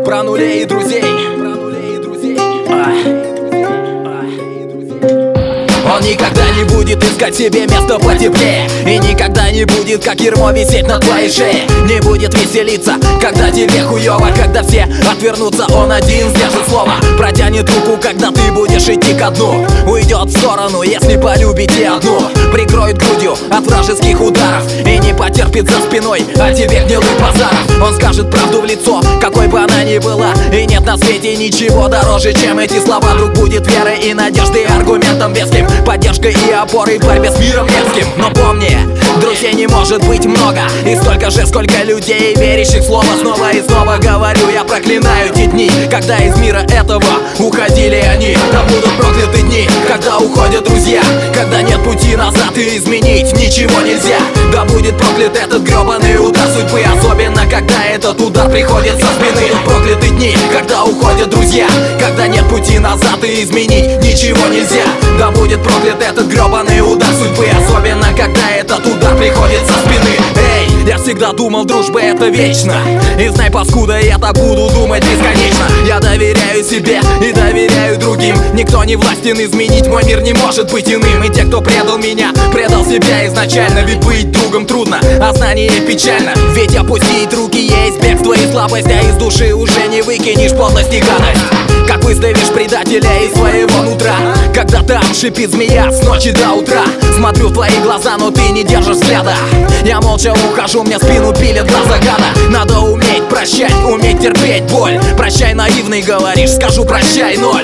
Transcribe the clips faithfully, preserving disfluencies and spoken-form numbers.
Про нулей и друзей. Он никогда не будет искать себе место потеплее, и никогда не будет, как ермо, висеть на твоей шее. Не будет веселиться, когда тебе хуёво, когда все отвернутся, он один сдержит слово. Протянет руку, когда ты будешь идти ко дну. Уйдет в сторону, если полюбите одну. Прикроет грудью от вражеских ударов и не потерпит за спиной от тебе гнилых базаров. Он скажет правду в лицо, какой бы она ни была, и нет на свете ничего дороже, чем эти слова. Друг будет верой и надеждой, аргументом веским, поддержкой и опорой в борьбе с миром мерзким. Но помни, друзей не может быть много, и столько же, сколько людей, верящих в слово. Снова и снова говорю, я проклинаю те дни, когда из мира этого уходили они. Да будут прокляты дни, когда уходят друзья, когда нет пути назад и изменить ничего нельзя. Да будет проклят этот гребаный удар судьбы, особенно когда этот удар приходит со спины. Прокляты дни, когда уходят друзья, когда нет пути назад и изменить ничего нельзя. Да будет проклят этот гребаный удар судьбы, особенно когда этот удар приходит со спины. Эй, я всегда думал, дружба это вечно, и знай, паскуда, я так буду думать бесконечно. Я доверяю себе и доверяю другим. Никто не властен изменить, мой мир не может быть иным. И те, кто предал меня, предал себя изначально. Ведь быть другом трудно, а знание печально. Ведь опустить руки есть бегство и слабость, а из души уже не выкинешь подлость и гадость. Как выставишь предателя из своего нутра, когда там шипит змея с ночи до утра. Смотрю в твои глаза, но ты не держишь взгляда. Я молча ухожу, мне спину пилят два загада. Надо уметь прощать, уметь терпеть боль. Прощай, наивный, говоришь, скажу прощай, ноль.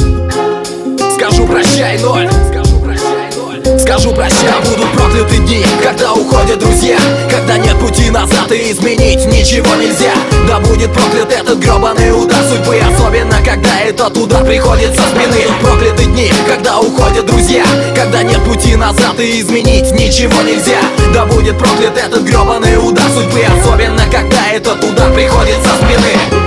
Скажу прощай, ноль. Скажу прощай. Будут прокляты дни, когда уходят друзья, когда нет пути назад и изменить ничего нельзя. Да будет проклят этот гребаный удар судьбы, особенно когда этот удар приходит со спины. Прокляты дни, когда уходят друзья, когда нет пути назад и изменить ничего нельзя. Да будет проклят этот гребаный удар судьбы, особенно когда этот удар приходит со спины.